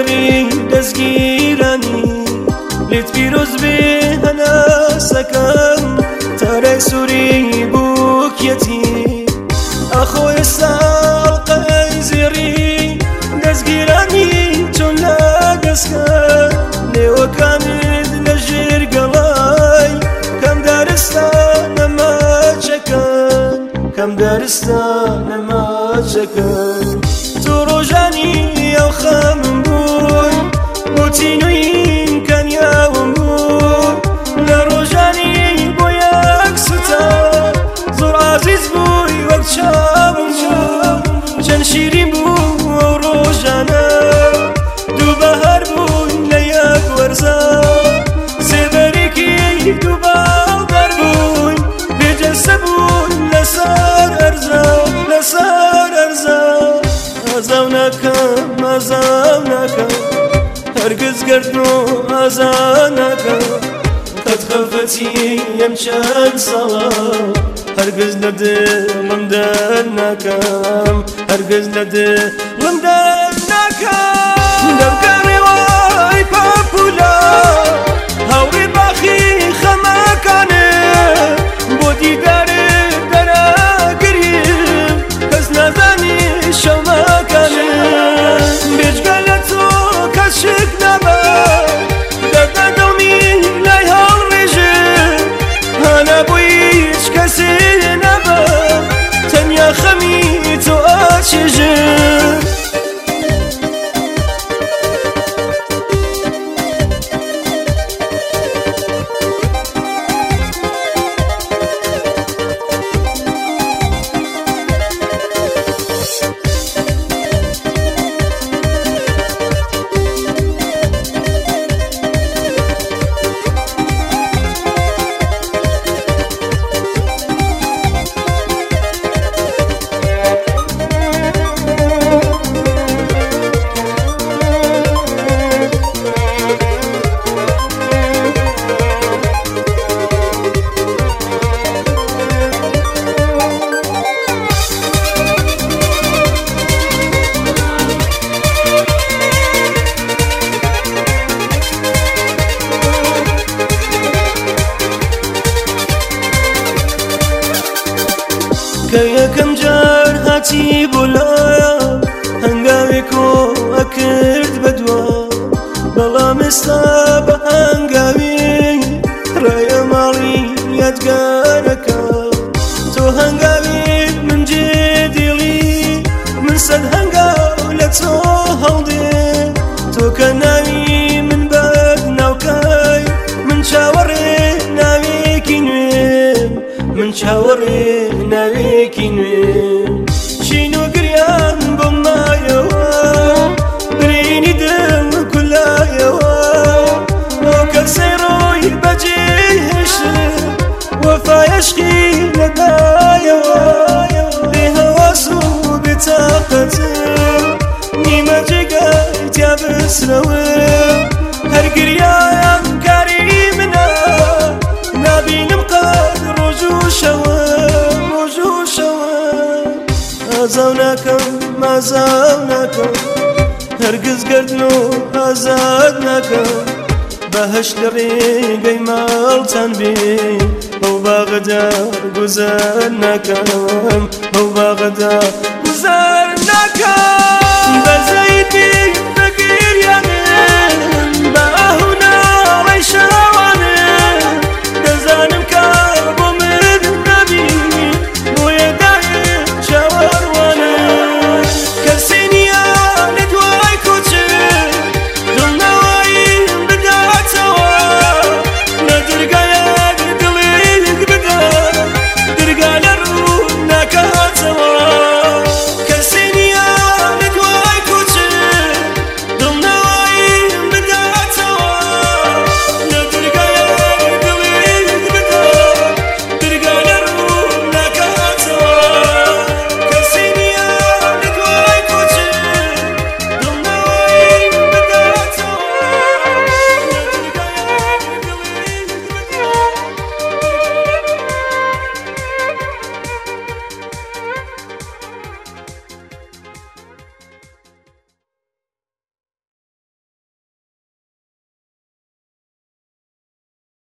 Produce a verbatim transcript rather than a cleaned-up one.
لبي دزگیرانی لیت پیروز بی هناسکم تاره سوری بوکیتی اخوی سالقی زیری دزگیرانی چون لگسکن لیو کامد لجر قلای کم دارستان ما چکن کم دارستان ما چکن تو روزانی او خم بوی بوتینوین کن یاوم بوی لروزانی بو یک ستا زور عزیز بوی وقت شابم بوی چند شیرین بو او روزانه دو بهر بوی لیک ورزا زبریکی دو بالدر بوی بجسه بوی لسار ارزا لسار ارزا ازاونکم ازاونکم هرگز گردنو ازانکم قد خفتی یم چند سالا هرگز ندلم در نکم هرگز ندلم در نکم دمکمی وای پاپولا هوری باخی خمکانه بو دیدار درا گریم کس نزانی شمکانه بجگلتو کس شک نبا درد دومی لای حال ریجه هانا بویش کسی نبا تنیا خمی تو آچیجه كم جار هاتي بولايا هنگاويكو اكرد بدوا بلا مستاب هنگاوي رايا مالي يدقاركا تو هنگاوي من جديلي من سد هنگاو لتو هلدي تو كناوي من بد ناوكاي من شاوري ناوي كينوين من شاوري ناوي كينوين شينو قريان بما يوا بريني دم كلا يوا وكل سيروي بجيش وفا يشقي لدا يوا بهواسو بطاقته نيما جيقايت يا بسروي هر قريان كريمنا نبي نبقى رجو شوام رجو شوام ازاونكم ازاونكم هرگز گردنو ازادنكم بهش لريقي مالتان بي او باغدار گزارنكم او باغدار گزارنكم بزيد بي